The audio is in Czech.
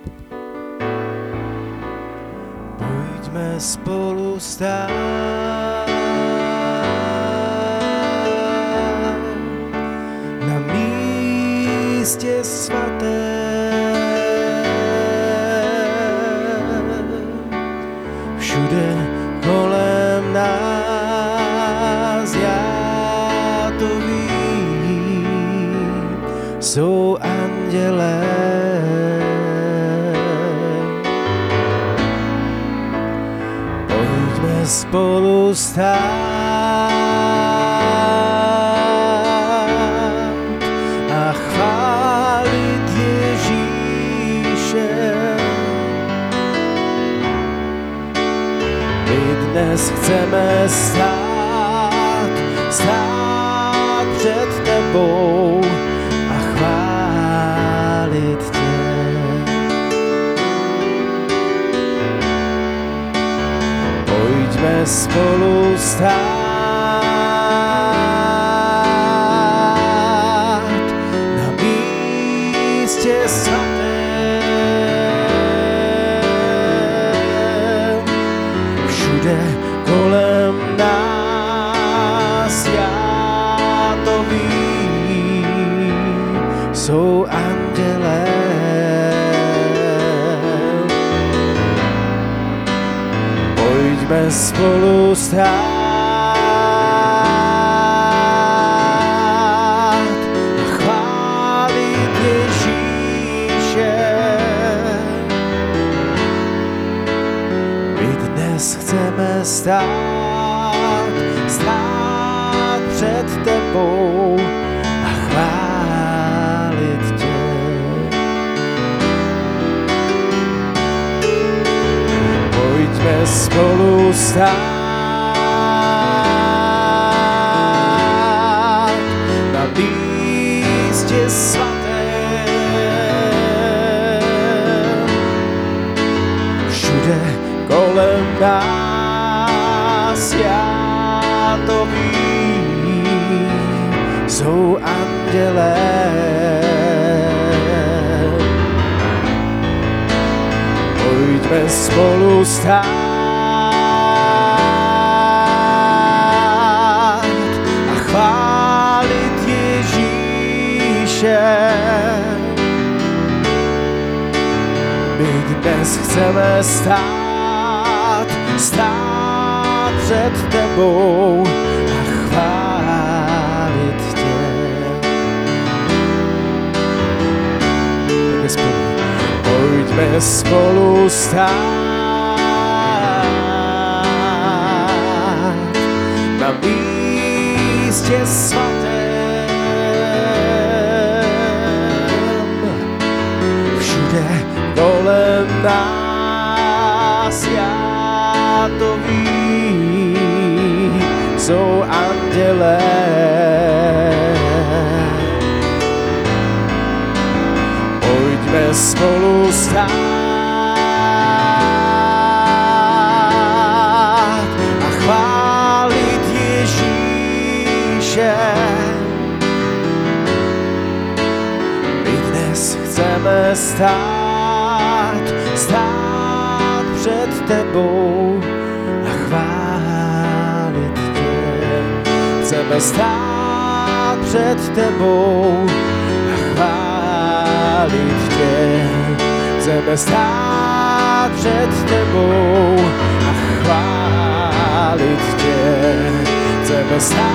Pojďme spolu stát na místě svatém. Všude kolem nás, já to vím, jsou andělé. Pojďme spolu stát a chválit Ježíše. My dnes chceme stát před tebou a chválit tě. Pojďme spolu stát na místě svatém. Všude kolem nás, já to vím, jsou andělé. Pojďme spolu stát a chválit Ježíše. My dnes chceme stát před tebou a chválit tě. Pojďme spolu stát na místě svatém. Všude kolem nás, já to vím, jsou andělé. Pojďme spolu stát a chválit Ježíše. My dnes chceme stát před tebou a chválit tě. Pojďme spolu stát na místě svatém. Všude kolem nás, já to vím, jsou andělé. Pojďme spolu stát a chválit Ježíše. My dnes chceme stát před tebou a chválit tě. Chceme stát před tebou a chválit tě. Chceme stát před tebou a chválit tě. Chceme stát